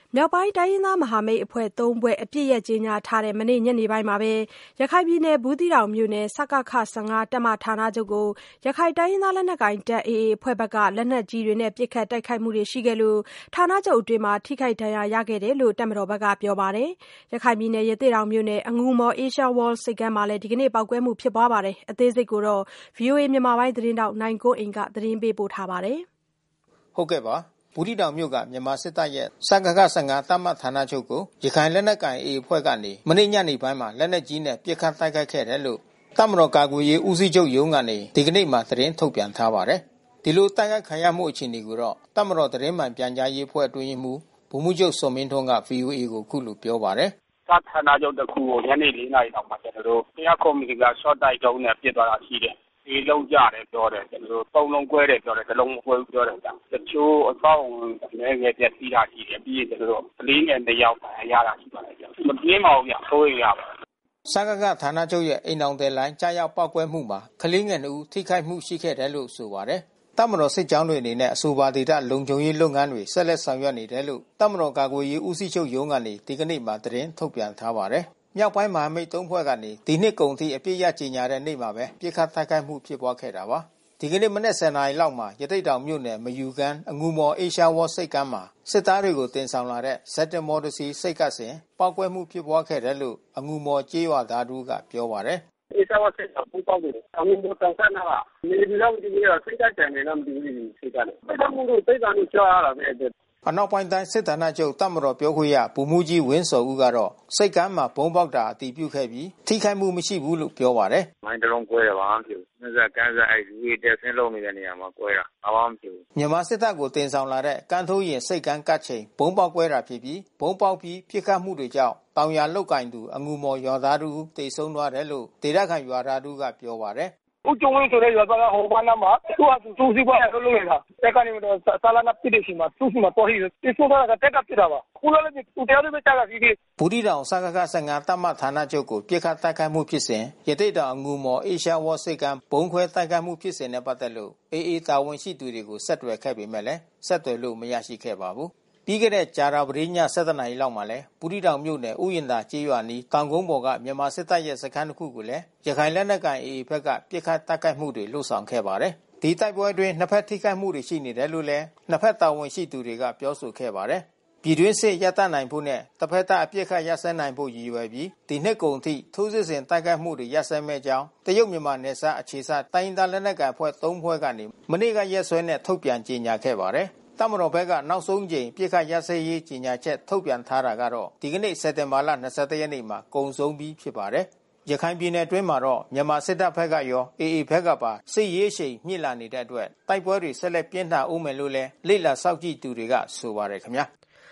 မြောက်ပိုင်းတိုင်းရင်းသားမဟာမိတ်အဖွဲ့3ဖွဲ့အပြစ်ရဲ့ကြေညာထားတဲ့မနေ့ညနေပိုင်းမှာပဲရခိုင်ပြည်နယ်ဘူးသီးတောင်မြို့နယ်စကခ15တပ်မဌာနချုပ်ကိုရခိုင်တိုင်းရင်းသားလက်နက်ကိုင်တပ် AA အဖွဲ့ဘက်ကလက်နက်ကြီးတွေနဲ့ပစ်ခတ်တိုက်ခိုက်မှုတွေရှိခဲ့လို့ဌာနချုပ်အတွင်းထိခိုက်ဒဏ်ရာရခဲ့တယ်လို့တပ်မတော်ဘက်ကပြောပါတယ်။ရခိုင်ပြည်နယ်ရသေ့တောင်မြို့နယ်အငူမော်အေးရှားဝေါလ်ဆိပ်ကမ်းမှာလည်းဒီကနေ့ပေါက်ကွဲမှုဖြစ်ပွားပါတယ်။အသေးစိတ်ကိုဗွီအိုအေမြန်မာပိုင်းသတင်းထောက်နိုင်ကွန်းအိန်ကသတင်းပေးပို့ထားပါတယ်။ဟုတ်ကဲ့ပါဘူးသီးတောင်မြို့ကမြန်မာစစ်တပ်ရဲ့စကခ15တပ်မဌာနချုပ်ကိုရခိုင်လက်နက်ကိုင် AA အဖွဲ့ကနေမနေ့ညနေပိုင်းမှာလက်နက်ကြီးနဲ့ပစ်ခတ်တိုက်ခိုက်ခဲ့တယ်လို့တပ်မတော်ကာကွယ်ရေးဦးစီးချုပ်ရုံးကနေဒီကနေ့မှသတင်းထုတ်ပြန်ထားပါတယ်။ဒီလိုတိုက်ခိုက်ခံရမှုအခြေအနေကိုတော့တပ်မတော်သတင်းမှန်ပြန်ကြားရေးအဖွဲ့အတွင်းရေးမှူးဗိုလ်မှူးချုပ်စောမင်းထွန်းက VOA ကိုခုလိုပြောပါတယ်။ဌာနချုပ်တစ်ခုကိုညနေ4နာရီလောက်မှာကျွန်တော်တို့တရားကွန်မတီကရှော့တိုက်တုံးနဲ့ပစ်သွားတာရှိတယ်။ဒီလုံးကြတယ်ပြောတယ်ကျွန်တော်တို့3လုံးကွဲတယ်ပြောတယ်တစ်လုံးမကွဲဘူးပြောတယ်ဗျ။တချို့အဆောင်လည်းငယ်ပြက်စီးတာရှိတယ်ပြီးရင်ကျွန်တော်တို့ကလေးငယ်2ယောက်ရတာရှိပါတယ်ဗျ။မပြင်းပါဘူးဗျ။ဆိုးရပါစကခဌာနချုပ်ရဲ့အိမ်အောင်တယ်လိုင်းကြားရောက်ပောက်ကွဲမှုမှာကလေးငယ်2ဦးထိခိုက်မှုရှိခဲ့တယ်လို့ဆိုပါတယ်။တပ်မတော်စစ်ကြောင်းတွေအနေနဲ့အဆိုပါဒေသလုံခြုံရေးလုပ်ငန်းတွေဆက်လက်ဆောင်ရွက်နေတယ်လို့တပ်မတော်ကာကွယ်ရေးဦးစီးချုပ်ရုံးကနေဒီကနေ့မှသတင်းထုတ်ပြန်ထားပါတယ်။မြောက်ပိုင်းမဟာမိတ်3ဖွဲ့ကနေဒီနှစ်ကုန်ထိအပြည့်ရကြေညာတဲ့နေ့မှာပဲပြစ်ခတ်တိုက်ခိုက်မှုဖြစ်ပွားခဲ့တာပါ။ဒီကနေ့မနေ့10နာရီလောက်မှာရသေ့တောင်မြို့နယ်မယူကမ်းအငူမော်အေးရှားဝေါ်ဆိပ်ကမ်းမှာစစ်သားတွေကိုတင်ဆောင်လာတဲ့ဇက်တမော်တစီစိတ်ကစဉ်ပောက်ကွဲမှုဖြစ်ပွားခဲ့တယ်လို့အငူမော်ကျေးရွာသားတို့ကပြောပါတယ်။အေးရှားဝေါ်ဆိပ်ကပူပေါက်တယ်။အငူမော်တောင်ကနာကနေဒီလောက်ဒီနေ့စိတ်ကကြံနေတော့မသိဘူးစိတ်ကလည်း။အဲ့ဒါမှမဟုတ်စိတ်ကနေကြားရတာပဲအနောက်ပိုင်းတိုင်းစစ်ဌာနချုပ်တပ်မတော်ပြောခွင့်ရဗိုလ်မှူးကြီးဝင်းစော်ဦးကတော့စိတ်ကမ်းမှာဘုံပေါက်တာအတည်ပြုခဲ့ပြီးထိခိုက်မှုမရှိဘူးလို့ပြောပါတယ်။မိုင်းတလုံးကွဲတယ်ဘာမှမဖြစ်ဘူး။နှစ်ဆက်ကမ်းဆက်အဲ့ဒီတက်ဆင်းလုံးနေတဲ့နေရာမှာကွဲတာဘာမှမဖြစ်ဘူး။မြန်မာစစ်တပ်ကိုတင်ဆောင်လာတဲ့ကမ်းထိုးရင်စိတ်ကမ်းကတ်ချိန်ဘုံပေါက်ကွဲတာဖြစ်ပြီးဘုံပေါက်ပြီးပြစ်ခတ်မှုတွေကြောင့်တောင်ယာလုတ်ကင်သူအငူမော်ရွာသားတို့တေဆုံးသွားတယ်လို့ဒေသခံရွာသားတို့ကပြောပါတယ်ဦးကျုံဝင်းဆိုတဲ့ရွာသားကဟိုဘာနာမှာသူစီပွားရလုပ်နေတာတက်ကနေတော့ဆာလာနာပြစ်တဲ့ရှိမှာသူ့စီမှာပေါ်ဟိဒီဆိုတော့တက်ကပြစ်တာပါခုလည်းသူတရားတွေပဲတာစီဒီဘူးတီတောင်စကခ15တပ်မဌာနချုပ်ကိုပြစ်ခတ်တိုက်ခိုက်မှုဖြစ်စဉ်ရသေ့တောင်အငူမော်အေရှားဝေါ်စိတ်ကံဘုံခွဲတိုက်ခိုက်မှုဖြစ်စဉ်နဲ့ပတ်သက်လို့AAတာဝန်ရှိသူတွေကိုဆက်သွယ်ခဲ့ပေမဲ့လည်းဆက်သွယ်လို့မရရှိခဲ့ပါဘူးပြီးခဲ့တဲ့ကြာသပတေးည7:00 နာရီလောက်မှာလဲဘူးတီတောင်မြို့နယ်ဥယျာဉ်သာကျေးရွာနီးတောင်ကုန်းပေါ်ကမြန်မာစစ်တပ်ရဲ့စခန်းတစ်ခုကိုလည်းရခိုင်လက်နက်ကိုင် AA ဘက်ကပစ်ခတ်တိုက်ခိုက်မှုတွေလှုပ်ဆောင်ခဲ့ပါတယ်။ဒီတိုက်ပွဲအတွင်းနှစ်ဖက်ထိခိုက်မှုတွေရှိနေတယ်လို့လည်းနှစ်ဖက်တာဝန်ရှိသူတွေကပြောဆိုခဲ့ပါတယ်။ပြည်တွင်းစစ်ရပ်တန့်နိုင်ဖို့နဲ့တစ်ဖက်တပ်အပြစ်ခတ်ရပ်စဲနိုင်ဖို့ရည်ရွယ်ပြီးဒီနှစ်ကုန်ထိထိုးစစ်ဆင်တိုက်ခိုက်မှုတွေရပ်စဲမဲ့ကြောင်းတရုတ်မြန်မာနယ်စပ်အခြေစိုက်တိုင်းဒေသလက်နက်ကိုင်အဖွဲ့3ဖွဲ့ကနေမနေ့ကရက်စွဲနဲ့ထုတ်ပြန်ကြေညာခဲ့ပါတယ်။တပ်မတော်ဘက်ကနောက်ဆုံးကြိမ်ပြစ်ခတ်ရစဲရေးကြေညာချက်ထုတ်ပြန်ထားတာကတော့ဒီကနေ့စက်တင်ဘာလ21ရက်နေ့မှာကုန်ဆုံးပြီးဖြစ်ပါတယ်။ရခိုင်ပြည်နယ်အတွင်းမှာတော့မြန်မာစစ်တပ်ဘက်ကရော AA ဘက်ကပါစစ်ရေးရှိန်မြင့်လာနေတဲ့အတွက်တိုက်ပွဲတွေဆက်လက်ပြင်းထန်အောင်မယ်လို့လည်းလေ့လာစောင့်ကြည့်သူတွေကဆိုပါတယ်ခင်ဗျာ။